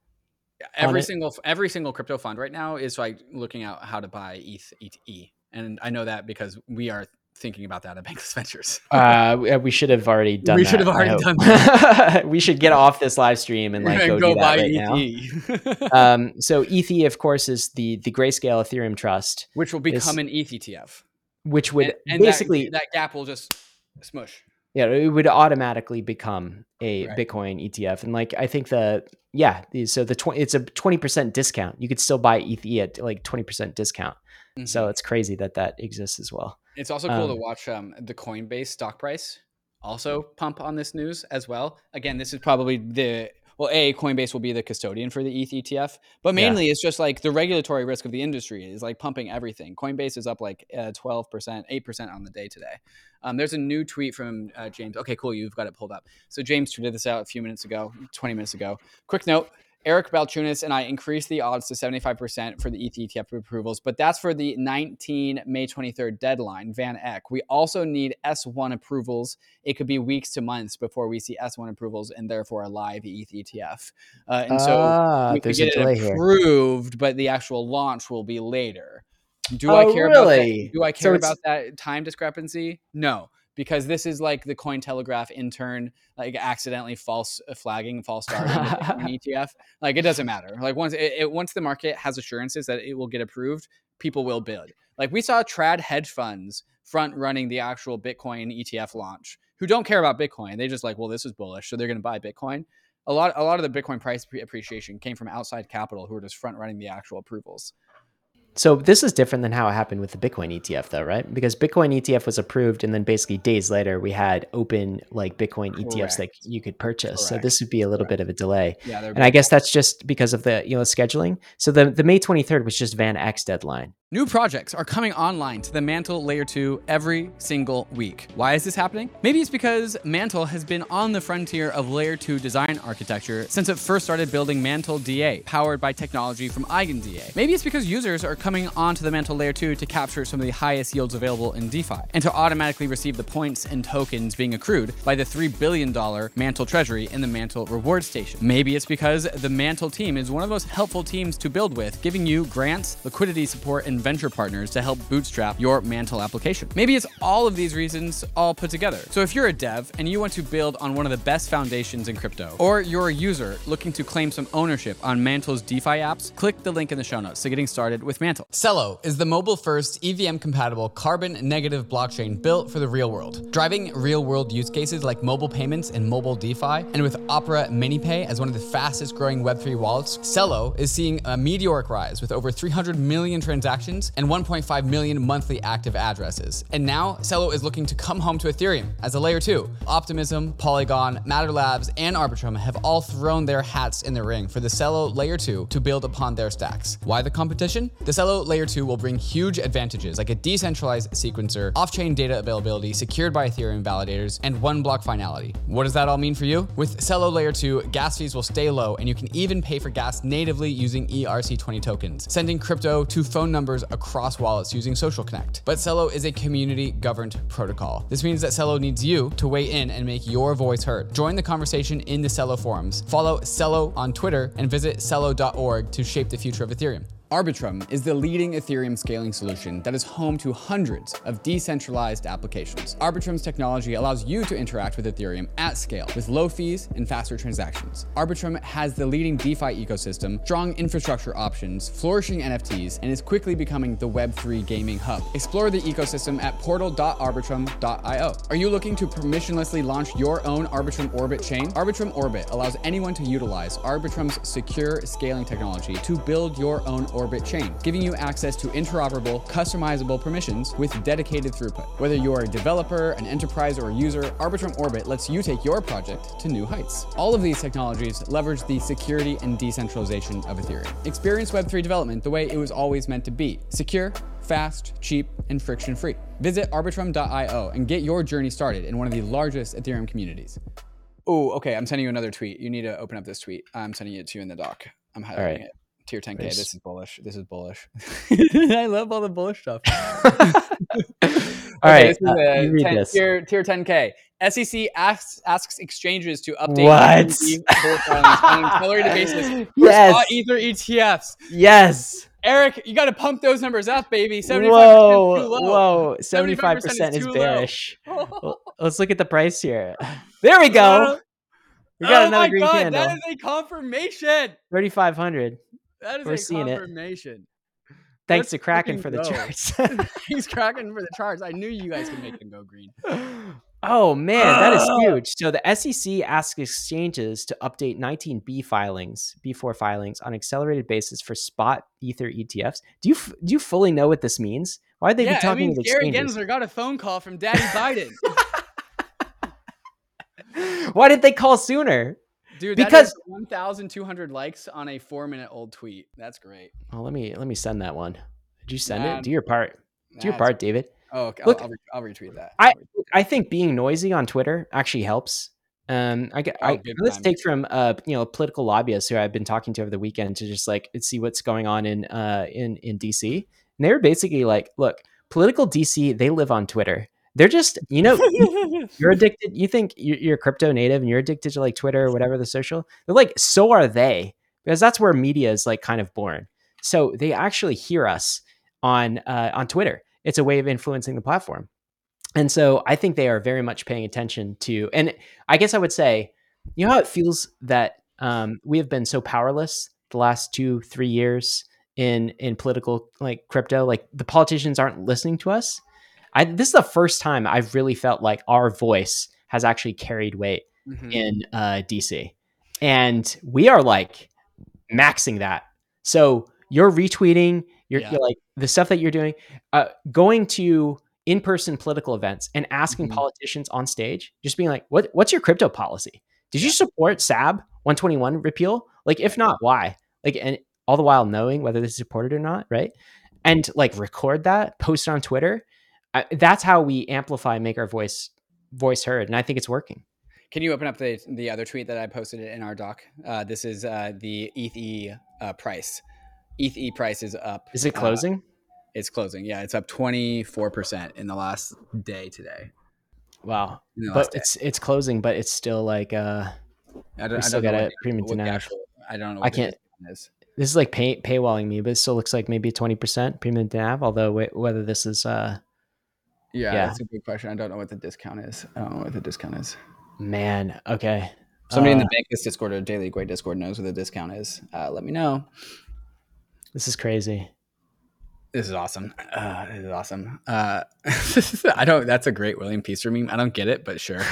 Every single every single crypto fund right now is like looking at how to buy E T H E T E, and I know that because we are thinking about that at Bankless Ventures. uh, we, we should have already done we that. should have already done that. We should get off this live stream and like and go, go do that buy right E T H E. now. um, so E T H E, of course, is the the Grayscale Ethereum Trust, which will become is, an E T H E T F, which would and, and basically that, that gap will just smush. Yeah, it would automatically become a Right. Bitcoin E T F, and like I think the yeah, so the twenty it's a twenty percent discount. You could still buy E T H E at like twenty percent discount. Mm-hmm. So it's crazy that that exists as well. It's also cool um, to watch um, the Coinbase stock price also pump on this news as well. Again, this is probably the well, a Coinbase will be the custodian for the E T H E T F, but mainly yeah. it's just like the regulatory risk of the industry is like pumping everything. Coinbase is up like uh, twelve percent, eight percent on the day today. Um, there's a new tweet from uh, James. Okay, cool. You've got it pulled up. So James tweeted this out a few minutes ago, twenty minutes ago. Quick note. Eric Balchunas and I increased the odds to seventy-five percent for the E T H E T F approvals, but that's for the nineteen May twenty-third deadline, Van Eck. We also need S one approvals. It could be weeks to months before we see S one approvals and therefore a live E T H E T F. Uh, and so ah, we could get it approved, here. But the actual launch will be later. Do oh, I care really? about that? Do I care so about that time discrepancy? No. because this is like the Cointelegraph intern like accidentally false flagging, false starting the Bitcoin E T F. Like it doesn't matter. Like once it, it once the market has assurances that it will get approved, people will bid. Like we saw trad hedge funds front running the actual Bitcoin E T F launch, who don't care about Bitcoin. They just like, well, this is bullish, so they're going to buy Bitcoin. A lot, a lot of the Bitcoin price appreciation came from outside capital who were just front running the actual approvals. So this is different than how it happened with the Bitcoin E T F, though, right? Because Bitcoin E T F was approved, and then basically days later we had open like Bitcoin Correct. E T Fs that you could purchase. Correct. So this would be a little Correct. bit of a delay. Yeah, and I guess that's just because of the you know scheduling. So the the May twenty-third was just Van Eck's deadline. New projects are coming online to the Mantle Layer two every single week. Why is this happening? Maybe it's because Mantle has been on the frontier of Layer two design architecture since it first started building Mantle D A, powered by technology from EigenDA. Maybe it's because users are coming onto the Mantle Layer two to capture some of the highest yields available in DeFi, and to automatically receive the points and tokens being accrued by the three billion dollars Mantle treasury in the Mantle reward station. Maybe it's because the Mantle team is one of the most helpful teams to build with, giving you grants, liquidity support, and venture partners to help bootstrap your Mantle application. Maybe it's all of these reasons all put together. So if you're a dev and you want to build on one of the best foundations in crypto, or you're a user looking to claim some ownership on Mantle's DeFi apps, click the link in the show notes to getting started with Mantle. Celo is the mobile-first E V M-compatible carbon-negative blockchain built for the real world, driving real-world use cases like mobile payments and mobile DeFi. And with Opera MiniPay as one of the fastest-growing Web three wallets, Celo is seeing a meteoric rise with over three hundred million transactions and one point five million monthly active addresses. And now, Celo is looking to come home to Ethereum as a layer two. Optimism, Polygon, Matter Labs, and Arbitrum have all thrown their hats in the ring for the Celo layer two to build upon their stacks. Why the competition? The Celo layer two will bring huge advantages like a decentralized sequencer, off-chain data availability secured by Ethereum validators, and one block finality. What does that all mean for you? With Celo layer two, gas fees will stay low, and you can even pay for gas natively using E R C twenty tokens, sending crypto to phone numbers across wallets using Social Connect. But Celo is a community-governed protocol. This means that Celo needs you to weigh in and make your voice heard. Join the conversation in the Celo forums. Follow Celo on Twitter and visit celo dot org to shape the future of Ethereum. Arbitrum is the leading Ethereum scaling solution that is home to hundreds of decentralized applications. Arbitrum's technology allows you to interact with Ethereum at scale with low fees and faster transactions. Arbitrum has the leading DeFi ecosystem, strong infrastructure options, flourishing N F Ts, and is quickly becoming the Web three gaming hub. Explore the ecosystem at portal dot arbitrum dot i o. Are you looking to permissionlessly launch your own Arbitrum Orbit chain? Arbitrum Orbit allows anyone to utilize Arbitrum's secure scaling technology to build your own Orbit chain, giving you access to interoperable, customizable permissions with dedicated throughput. Whether you're a developer, an enterprise, or a user, Arbitrum Orbit lets you take your project to new heights. All of these technologies leverage the security and decentralization of Ethereum. Experience Web three development the way it was always meant to be: secure, fast, cheap, and friction-free. Visit arbitrum dot i o and get your journey started in one of the largest Ethereum communities. Oh, okay, I'm sending you another tweet. You need to open up this tweet. I'm sending it to you in the doc. I'm highlighting right. it. Tier ten K. This is bullish. This is bullish. I love all the bullish stuff. all okay, right. This is uh, a read ten, this. Tier, tier ten K. S E C asks asks exchanges to update What? on an accelerated basis for Yes. spot Ether E T Fs. Yes. Eric, you got to pump those numbers up, baby. seventy-five percent Whoa. is too low. Whoa. seventy-five percent is too bearish. low. Well, let's look at the price here. There we go. We got oh another my green God, candle. that is a confirmation. thirty-five hundred. That is We're a seeing it. confirmation. Thanks Let's to Kraken fucking for the go. charts. He's cracking for the charts. I knew you guys could make them go green. Oh man, that is huge. So the S E C asks exchanges to update nineteen B filings, B four filings on accelerated basis for spot Ether E T Fs. Do you f- do you fully know what this means? Why'd they yeah, be talking it means to Gary exchanges? Gensler got a phone call from Daddy Biden. Why did they call sooner? Dude, because that is one thousand two hundred likes on a four minute old tweet. That's great. Oh, let me let me send that one. Did you send nah, it? Do your part. Do your nah, part, David. Oh, okay. Look, I'll, I'll, re- I'll retweet that. I I think being noisy on Twitter actually helps. Um, I get Oh, I good let's time. take from uh you know political lobbyists who I've been talking to over the weekend to just like see what's going on in uh in in D C. And they were basically like, look, political D C, they live on Twitter. They're just, you know, you're addicted. You think you're crypto native and you're addicted to like Twitter or whatever the social. They're like, so are they, because that's where media is like kind of born. So they actually hear us on uh, on Twitter. It's a way of influencing the platform. And so I think they are very much paying attention to, and I guess I would say, you know how it feels that um, we have been so powerless the last two, three years in in political like crypto, like the politicians aren't listening to us. I this is the first time I've really felt like our voice has actually carried weight Mm-hmm. in uh, D C, and we are like maxing that. So you're retweeting, you're, Yeah. you're like the stuff that you're doing, uh, going to in-person political events and asking Mm-hmm. politicians on stage, just being like, "What what's your crypto policy? Did you Yeah. support S A B one twenty-one repeal? Like, if not, why?" Like, and all the while knowing whether they support it or not, right? And like record that, post it on Twitter. I, that's how we amplify, make our voice voice heard, and I think it's working. Can you open up the the other tweet that I posted in our doc? Uh, this is uh, the E T H uh, price. E T H price is up. Is it Uh, closing? it's closing. Yeah, it's up twenty-four percent in the last day today. Wow. In the But last day. it's it's closing, but it's still like uh I don't, we I still don't know got what a the, premium to what the nav. actual. I don't know what I the can't. discount is. This is like pay paywalling me, but it still looks like maybe twenty percent premium to nav. Although wh- whether this is uh Yeah, yeah, that's a good question. I don't know what the discount is. I don't know what the discount is. man, okay. Somebody in Uh the Bankless Discord or Daily Equate Discord knows what the discount is. Uh, let me know. this is crazy. This is awesome. Uh, this is awesome. Uh, I don't. That's a great William Peaster meme. I don't get it, but sure.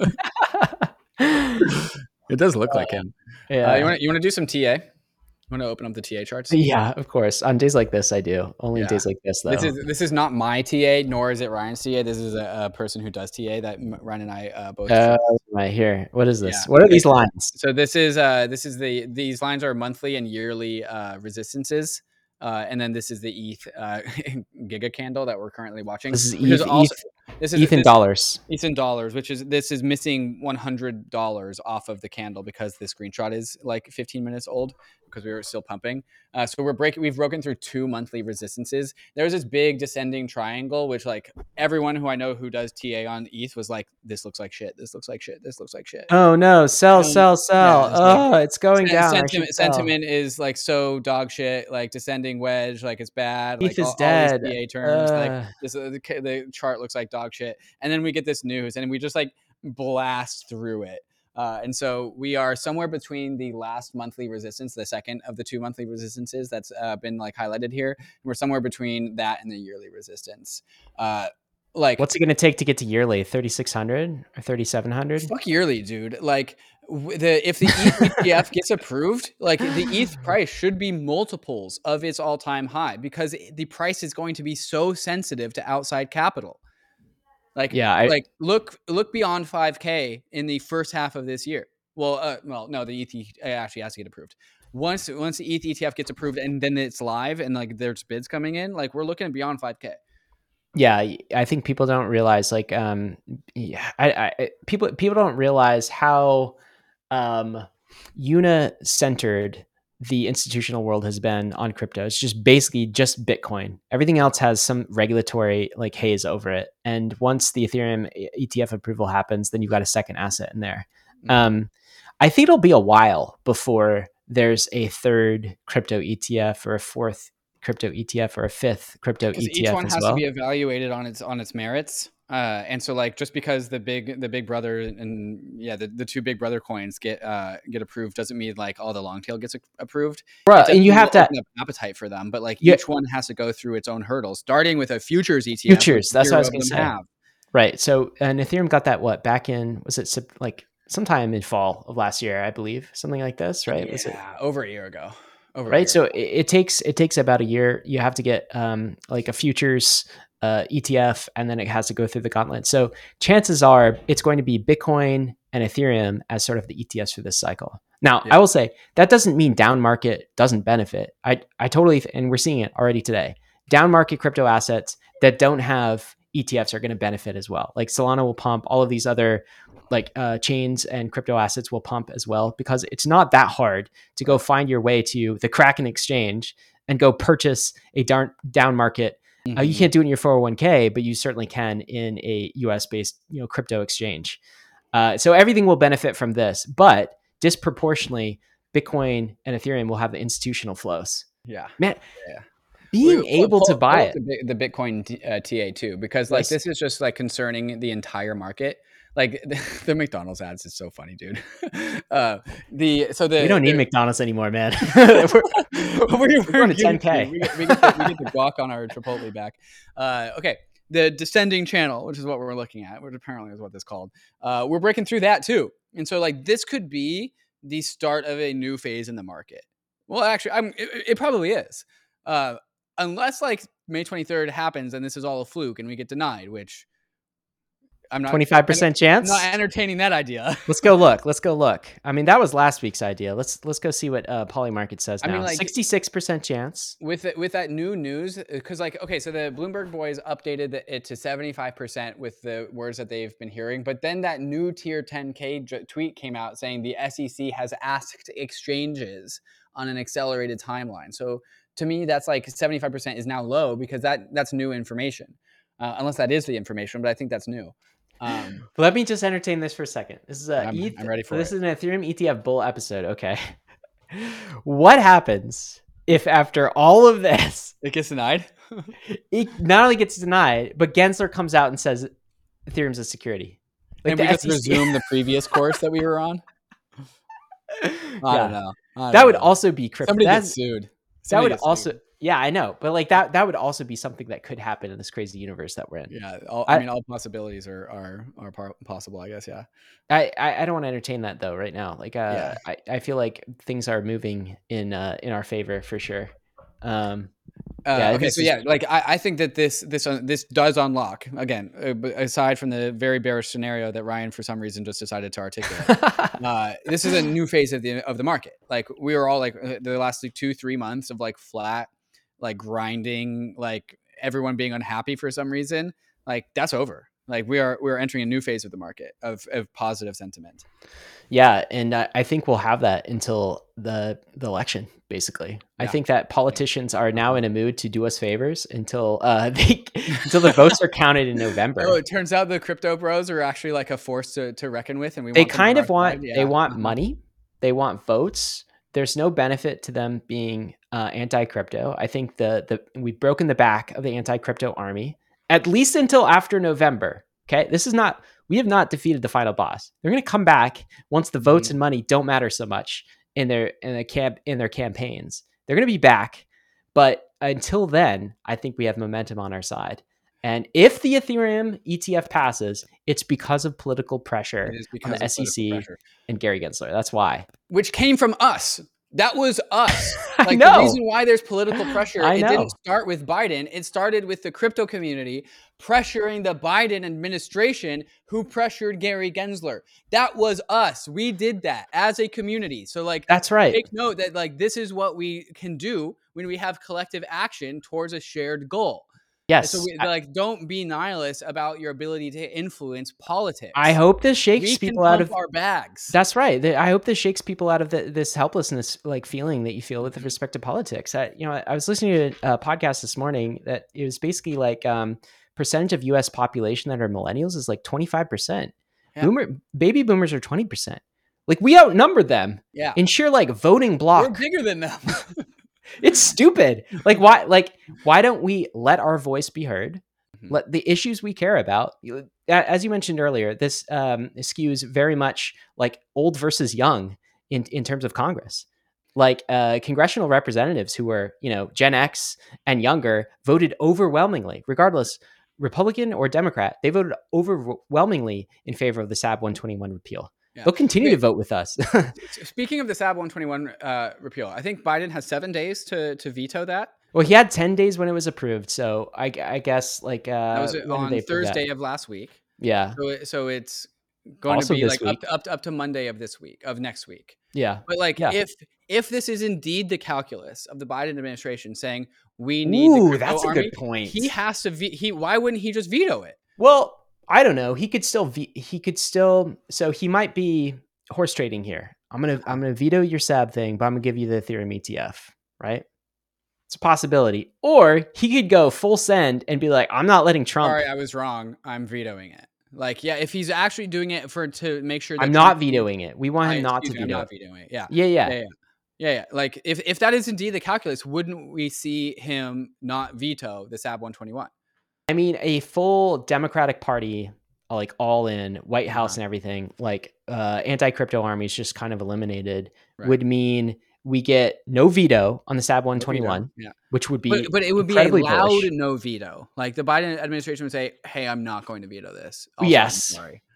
It does look like him. Yeah. Uh, you want you want to do some T A? You want to open up the T A charts? Yeah, of course. On days like this I do. Only Yeah. days like this though. This is this is not my T A, nor is it Ryan's T A. This is a, a person who does T A that Ryan and I uh, both. Uh, right here. What is this? Yeah. What are Okay. these lines? So this is uh this is the these lines are monthly and yearly uh, resistances. Uh, and then this is the E T H uh, Giga candle that we're currently watching. This is which is E T H, also, this is E T H in this, dollars. E T H in dollars, which is this is missing one hundred dollars off of the candle because the screenshot is like fifteen minutes old because we were still pumping. Uh, so we're breaking, we've broken through two monthly resistances. There's this big descending triangle, which like everyone who I know who does T A on E T H was like, this looks like shit. This looks like shit. This looks like shit. Oh no, sell, Um, sell, sell. yeah, it's like- Oh, it's going Sen- down. I Sentiment, should sell. sentiment is like so dog shit, like descending wedge, like it's bad. E Like T H is all, all these dead. P A terms, like Uh, this, uh, the, the chart looks like dog shit. And then we get this news, and we just like blast through it. Uh, and so we are somewhere between the last monthly resistance, the second of the two monthly resistances that's uh, been like highlighted here. We're somewhere between that and the yearly resistance. Uh, like what's it going to take to get to yearly? thirty-six hundred or thirty-seven hundred? fuck yearly, dude. Like w- the if the E T H E T F gets approved, like the E T H price should be multiples of its all-time high because the price is going to be so sensitive to outside capital. Like Yeah, I, like look look beyond five K in the first half of this year. Well, uh, well, no, the E T H actually has to get approved. Once once the E T H E T F gets approved and then it's live and like there's bids coming in, like we're looking beyond five K. yeah, I think people don't realize like um yeah, I, I people people don't realize how um una-centered the institutional world has been on crypto. It's just basically just Bitcoin. Everything else has some regulatory like haze over it. And once the Ethereum E T F approval happens, then you've got a second asset in there. Mhm. Um, I think it'll be a while before there's a third crypto E T F or a fourth crypto E T F or a fifth crypto Because E T F each one as has well. to be evaluated on its on its merits. Uh, and so like just because the big the big brother and yeah the, the two big brother coins get uh, get approved doesn't mean like all the long tail gets a- approved. Bro, It and you definitely have will to open up appetite for them, but like Yeah. each one has to go through its own hurdles, starting with a futures E T F. which Futures, that's what I was zero of gonna them say. have. Right. So and Ethereum got that what back in was it sep- like sometime in fall of last year, I believe, something like this, right? Was it Yeah, over a year ago. Over a right? year So ago. it, it takes it takes about a year. You have to get um like a futures uh, E T F, and then it has to go through the gauntlet. So chances are it's going to be Bitcoin and Ethereum as sort of the E T Fs for this cycle. Now, Yeah. I will say that doesn't mean down market doesn't benefit. I I totally th- and we're seeing it already today. Down market crypto assets that don't have E T Fs are going to benefit as well. Like Solana will pump, all of these other like uh, chains and crypto assets will pump as well because it's not that hard to go find your way to the Kraken exchange and go purchase a down down market. Uh, you Mhm. can't do it in your four oh one k, but you certainly can in a U S based you know crypto exchange. Uh, so everything will benefit from this, but disproportionately, Bitcoin and Ethereum will have the institutional flows. Yeah. Man, Yeah. being We- able pull, to buy pull up it. the, Bi- the Bitcoin t- uh, T A too, because like Yes. this is just like concerning the entire market. Like the, the McDonald's ads is so funny, dude. uh, the so the We don't need the, McDonald's anymore, man. we're, we're, we're going to getting ten K. screwed. We get, we, get the, we get the guac on our Chipotle back. Uh, okay, the descending channel, which is what we're looking at, which apparently is what this called. Uh, we're breaking through that too, and so like this could be the start of a new phase in the market. Well, actually, I'm. It, it probably is, uh, unless like May twenty-third happens and this is all a fluke and we get denied, which I'm not. twenty-five percent chance. I'm not entertaining that idea. Let's go look. Let's go look. I mean, that was last week's idea. Let's let's go see what uh, Polymarket says I now. mean, like- sixty-six percent chance. with it, with that new news, because like okay, so the Bloomberg boys updated it to seventy-five percent with the words that they've been hearing, but then that new tier ten K j- tweet came out saying the S E C has asked exchanges on an accelerated timeline. So to me, that's like seventy-five percent is now low because that that's new information, uh, unless that is the information, but I think that's new. Um, Let me just entertain this for a second. This is a I'm- E T H, I'm ready for this it. is an Ethereum E T F bull episode. Okay. What happens if after all of this, it gets denied. it not only gets denied, but Gensler comes out and says Ethereum's a security? Like and the we just S E C resume the previous course that we were on. I Yeah. don't know. I don't That would know. also be crypto. somebody That's- gets sued. that Somebody would gets also sued. yeah, I know, but like that that would also be something that could happen in this crazy universe that we're in. Yeah, all, I, I- mean, all possibilities are are are par- possible. I guess. Yeah. I, I, I don't want to entertain that though right now. Like uh, Yeah. I, I feel like things are moving in uh, in our favor for sure. Um, Uh, Yeah, okay, this so is- yeah, like I, I think that this this uh, this does unlock again, uh, b- aside from the very bearish scenario that Ryan for some reason just decided to articulate. uh, this is a new phase of the of the market. Like we were all like uh, the last like two three months of like flat, like grinding, like everyone being unhappy for some reason. Like that's over. Like we are we are entering a new phase of the market of of positive sentiment. yeah, and I, I think we'll have that until the the election. Basically, I Yeah. think that politicians are now in a mood to do us favors until uh, they until the votes are counted in November. Oh, it turns out the crypto bros are actually like a force to, to reckon with, and we They want them on kind our of want side. they Yeah. want Uh-huh. money, they want votes. There's no benefit to them being uh, anti-crypto. I think the the we've broken the back of the anti-crypto army at least until after November. Okay, this is not we have not defeated the final boss. They're going to come back once the votes Mhm. and money don't matter so much in their in the camp in their campaigns. They're going to be back, but until then, I think we have momentum on our side. And if the Ethereum E T F passes, it's because of political pressure It is on because the of S E C political pressure. and Gary Gensler. That's why. Which came from us. That was us. I Like know. the reason why there's political pressure, I it know. didn't start with Biden. It started with the crypto community pressuring the Biden administration, who pressured Gary Gensler. That was us. We did that as a community. So like That's right. take note that like this is what we can do when we have collective action towards a shared goal. And Yes. so we, I, like don't be nihilist about your ability to influence politics. I hope this shakes we can people out pump of our bags. That's right. The- I hope this shakes people out of the, this helplessness, like feeling that you feel with respect to politics. I, you know, I was listening to a podcast this morning that it was basically like um, percentage of U S population that are millennials is like twenty-five percent. Yeah. Boomer baby boomers are twenty percent. Like we outnumber them Yeah. in sheer like voting We're block. bigger than them. It's stupid. Like why? Like why don't we let our voice be heard? Mhm. Let the issues we care about. you- a- As you mentioned earlier, this um, skews very much like old versus young in in terms of Congress. Like uh, congressional representatives who were, you know, Gen X and younger voted overwhelmingly, regardless Republican or Democrat. They voted overwhelmingly in favor of the S A B one twenty-one repeal. Yeah. They'll continue Okay. to vote with us. Speaking of the S A B one twenty-one uh, repeal, I think Biden has seven days to to veto that. Well, he had ten days when it was approved, so I, I guess like uh, That was when did on they approve that? Thursday of last week. Yeah, So, it, so it's going Also to be this like up week. to, up to up to Monday of this week of next week. yeah. But like Yeah. if if this is indeed the calculus of the Biden administration saying we need the Ooh, crypto that's a army, good point. he has to ve- he why wouldn't he just veto it? Well, I don't know. He could still ve- he could still so he might be horse trading here. I'm gonna I'm gonna veto your S A B thing, but I'm gonna give you the Ethereum E T F, right? It's a possibility. Or he could go full send and be like, I'm not letting Trump. Sorry, I was wrong. I'm vetoing it. Like yeah, if he's actually doing it for to make sure that I'm not Trump- vetoing it. We want I- him not to excuse me, I'm veto not it. vetoing it. Yeah. Yeah, yeah. Yeah, yeah. Yeah, yeah. Like if, if that is indeed the calculus, wouldn't we see him not veto the S A B one twenty-one? I mean, a full Democratic Party, like all in White House Uh-huh. and everything, like uh, anti-crypto armies just kind of eliminated, Right. would mean we get no veto on the S A B one twenty-one, No veto, yeah. which would But be but it would be a incredibly loud bullish. no veto. Like the Biden administration would say, "Hey, I'm not going to veto this." Also, Yes. I'm sorry.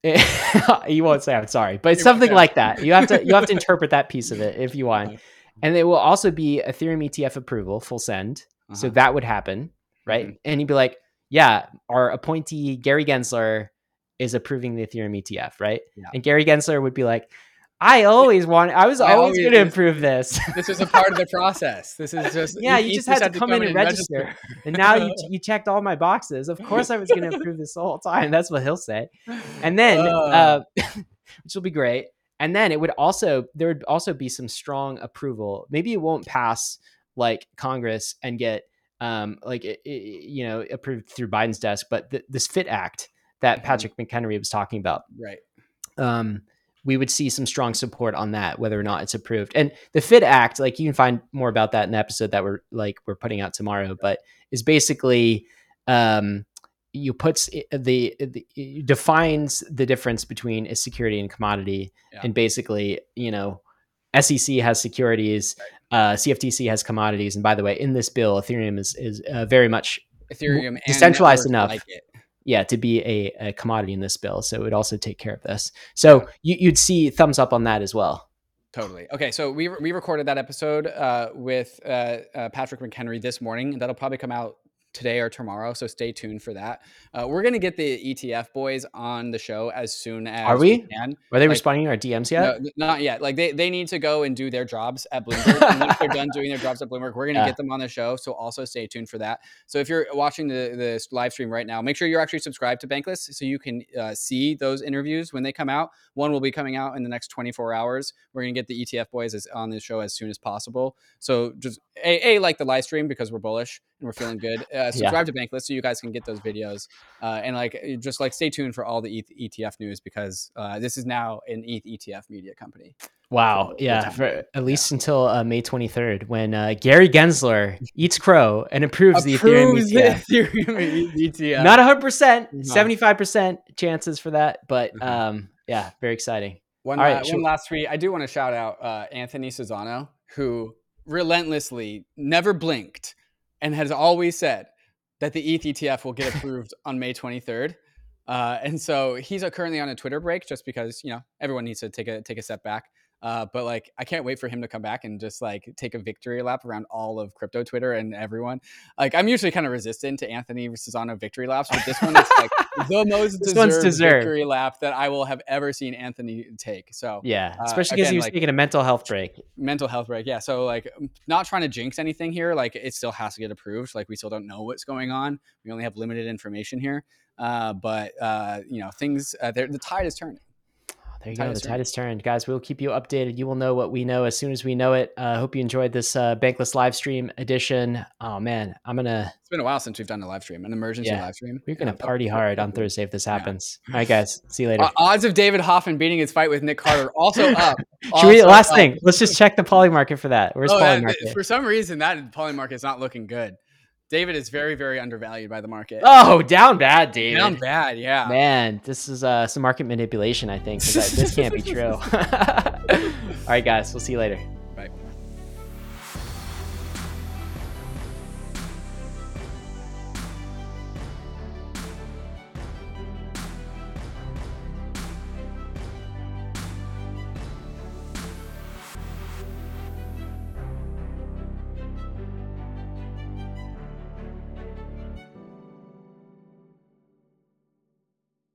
You won't say I'm sorry, but it's You won't something say like that. You have to you have to interpret that piece of it if you want. Uh-huh. And it will also be Ethereum E T F approval, full send. So Uh-huh. that would happen, right? Mhm. And he'd be like, yeah, our appointee Gary Gensler is approving the Ethereum E T F, right? Yeah. And Gary Gensler would be like, I always want, I was I always always- going to this- approve this. This is a part of the process. This is just Yeah, each- you each just had to to come in come and register. And now you you checked all my boxes. Of course I was going to approve this the whole time. That's what he'll say. And then, Uh. uh, which will be great. And then it would also, there would also be some strong approval. Maybe it won't pass like Congress and get um, like, it, it, you know, approved through Biden's desk, but th- this FIT Act that Mhm. Patrick McHenry was talking about, Right. um, we would see some strong support on that, whether or not it's approved. And the FIT Act, like you can find more about that in the episode that we're like, we're putting out tomorrow, but is basically, um, you puts the, the it defines the difference between a security and commodity. Yeah. And basically, you know, S E C has securities, uh, C F T C has commodities. And by the way, in this bill, Ethereum is, is uh, very much Ethereum and decentralized enough. Like it. Yeah, to be a, a commodity in this bill. So it would also take care of this. So you, you'd see thumbs up on that as well. Totally. Okay, so we we recorded that episode uh, with uh, uh, Patrick McHenry this morning. That'll probably come out today or tomorrow, so stay tuned for that. Uh, we're gonna get the E T F boys on the show as soon as Are we? can. Are they like, responding to our D Ms yet? No, not yet. Like they, they need to go and do their jobs at Bloomberg. And once they're done doing their jobs at Bloomberg, we're gonna Yeah. get them on the show. So also stay tuned for that. So if you're watching the the live stream right now, make sure you're actually subscribed to Bankless so you can uh, see those interviews when they come out. One will be coming out in the next twenty-four hours. We're gonna get the E T F boys as, on the show as soon as possible. So just a, a like the live stream because we're bullish and we're feeling good. Uh, subscribe yeah. to Bankless so you guys can get those videos uh, and like just like stay tuned for all the E T F news because uh, this is now an E T H E T F media company. Wow. For, yeah. For at least yeah. until uh, May twenty-third, when uh, Gary Gensler eats crow and approves, approves the Ethereum E T F. The Ethereum E T F. Not one hundred percent, no. seventy-five percent chances for that. But mm-hmm. um, yeah, very exciting. One, All right, uh, one last tweet. I do want to shout out uh, Anthony Sazzano, who relentlessly never blinked and has always said that the E T H E T F will get approved on May twenty-third. Uh, and so he's uh, currently on a Twitter break just because, you know, everyone needs to take a take a step back. Uh, but like, I can't wait for him to come back and just like take a victory lap around all of crypto Twitter and everyone. Like, I'm usually kind of resistant to Anthony Sazzano victory laps, but this one is like the most deserved, deserved victory lap that I will have ever seen Anthony take. So yeah, especially because uh, he was like, taking a mental health break. Mental health break, yeah. So like, not trying to jinx anything here. Like, it still has to get approved. Like, we still don't know what's going on. We only have limited information here. Uh, but uh, you know, things uh, the tide is turning. There you go. The tide has turned. Guys, we'll keep you updated. You will know what we know as soon as we know it. I uh, hope you enjoyed this uh, Bankless live stream edition. Oh, man. I'm going to... It's been a while since we've done a live stream, an emergency yeah. live stream. We're going to yeah, party hard on Thursday if this happens. Yeah. All right, guys. See you later. Uh, odds of David Hoffman beating his fight with Nick Carter also up. Also we, last up. thing. Let's just check the Poly Market for that. Where's oh, Poly uh, Market? For some reason, that Poly Market is not looking good. David is very, very undervalued by the market. Oh, down bad, David. Down bad, yeah. Man, this is uh, some market manipulation, I think. This can't be true. All right, guys. We'll see you later.